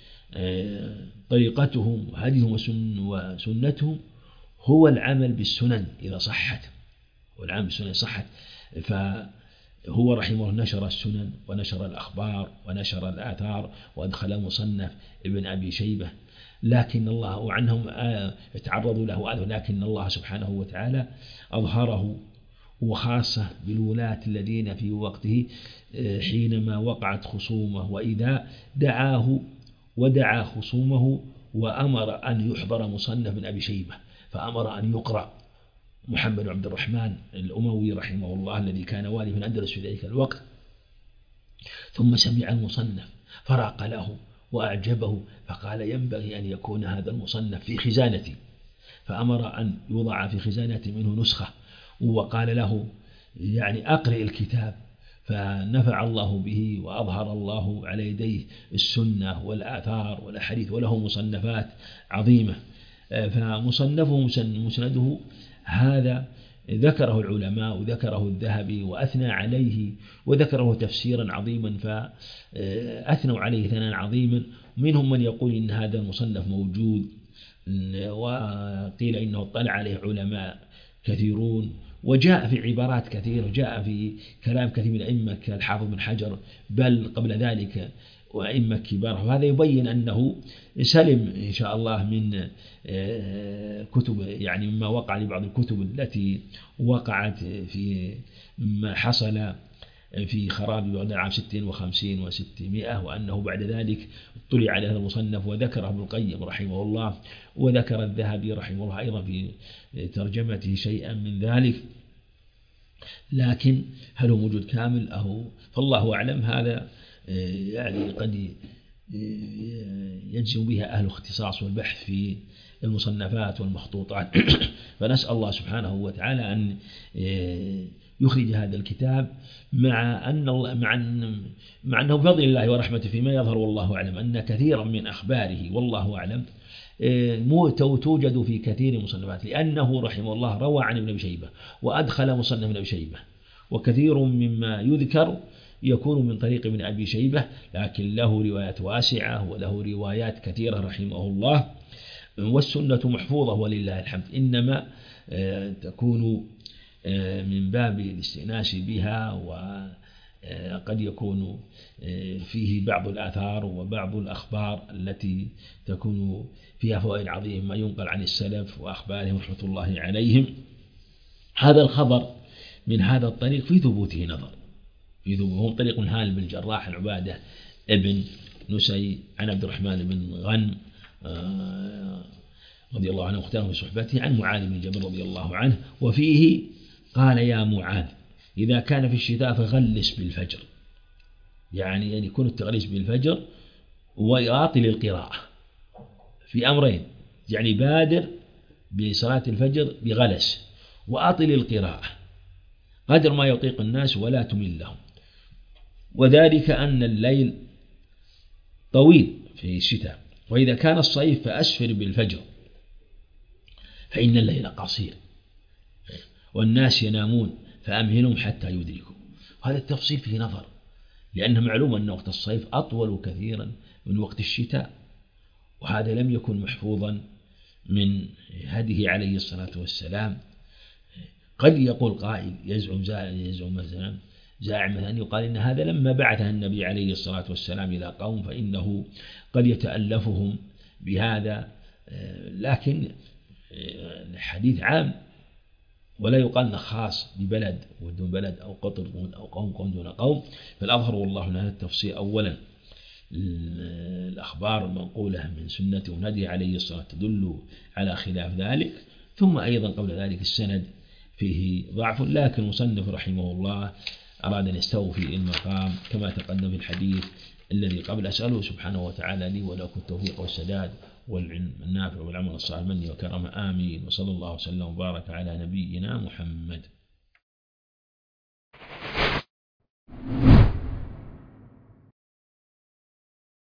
A: طريقتهم وهديهم وسنتهم هو العمل بالسنن إذا صحت، والعمل بالسنن صحت. فهو رحمه الله نشر السنن ونشر الأخبار ونشر الآثار، وأدخل مصنف ابن أبي شيبة، لكن الله عنهم تعرضوا له، لكن الله سبحانه وتعالى أظهره، وخاصة بالولاة الذين في وقته حينما وقعت خصومه، وإذا دعاه ودعا خصومه وأمر أن يحضر مصنف بن أبي شيبة، فأمر أن يقرأ محمد عبد الرحمن الأموي رحمه الله الذي كان والي في الأندلس في ذلك الوقت، ثم سمع المصنف فراق له وأعجبه، فقال: ينبغي أن يكون هذا المصنف في خزانتي، فأمر أن يوضع في خزانتي منه نسخة، وقال له: يعني أقرئ الكتاب، فنفع الله به وأظهر الله على يديه السنة والآثار والأحاديث، وله مصنفات عظيمة. فمصنفه مسنده هذا ذكره العلماء وذكره الذهبي وأثنى عليه، وذكره تفسيرا عظيما، فأثنوا عليه ثناء عظيما. منهم من يقول إن هذا المصنف موجود، وقيل إنه اطلع عليه علماء كثيرون، وجاء في عبارات كثيرة، جاء في كلام كثير من الأئمة كالحافظ بن حجر، بل قبل ذلك وأئمة كبار. وهذا يبين أنه سلم إن شاء الله من كتب، يعني مما وقع لبعض الكتب التي وقعت في ما حصل في خراب بغداد عام ستين وخمسين وستمائة، وأنه بعد ذلك اطلع على هذا المصنف وذكره ابن القيم رحمه الله، وذكر الذهبي رحمه الله أيضا في ترجمته شيئا من ذلك، لكن هل هو موجود كامل أو فالله أعلم. هذا يعني قد يجزم بها أهل الاختصاص والبحث في المصنفات والمخطوطات. فنسأل الله سبحانه وتعالى أن يخرج هذا الكتاب، مع أن مع أن مع أنه بفضل الله ورحمته فيما يظهر والله أعلم أن كثيرا من أخباره والله أعلم توجد في كثير من مصنفات، لأنه رحمه الله روى عن ابن أبي شيبة وأدخل مصنف ابن أبي شيبة، وكثير مما يذكر يكون من طريق ابن أبي شيبة، لكن له روايات واسعة وله روايات كثيرة رحمه الله، والسنة محفوظة ولله الحمد، إنما تكون من باب الاستئناس بها، وقد يكون فيه بعض الآثار وبعض الأخبار التي تكون فيها فوائد عظيمة ما ينقل عن السلف وأخبارهم رحمة الله عليهم. هذا الخبر من هذا الطريق في ثبوته نظر، في ثبوته طريق هال بن الجراح العبادة ابن نسي عن عبد الرحمن بن غنم رضي الله عنه واختاره في صحبته عن معاذ بن جبل رضي الله عنه، وفيه قال: يا معاذ إذا كان في الشتاء فغلس بالفجر، يعني يعني يكون التغليس بالفجر ويعطل القراءة في أمرين، يعني بادر بصلاة الفجر بغلس، وأطل القراءة قدر ما يطيق الناس ولا تمل لهم، وذلك أن الليل طويل في الشتاء، وإذا كان الصيف فأسفر بالفجر،
B: فإن الليل قصير والناس ينامون فأمهلهم حتى يدركوا. وهذا التفصيل فيه نظر، لأنه معلوم أن وقت الصيف أطول كثيرا من وقت الشتاء، وهذا لم يكن محفوظا من هديه عليه الصلاة والسلام. قد يقول قائل يزعم يزعم مثلا زاعم مثلا يقال إن هذا لما بعثه النبي عليه الصلاة والسلام إلى قوم فإنه قد يتألفهم بهذا، لكن الحديث عام ولا يقال أنه خاص ببلد ودون بلد أو قطر أو قوم قوم دون قوم. فالأظهر والله أن هذا التفصيل أولا الأخبار المنقولة من سنة ونهدي عليه الصلاة تدل على خلاف ذلك، ثم أيضا قبل ذلك السند فيه ضعف، لكن المصنف رحمه الله أراد أن يستوفي المقام كما تقدم في الحديث الذي قبل. أسأله سبحانه وتعالى لي ولكم التوفيق والسداد والعلم النافع والعمل الصالح مني وكرم، آمين. وصلى الله وسلم وبارك على نبينا محمد.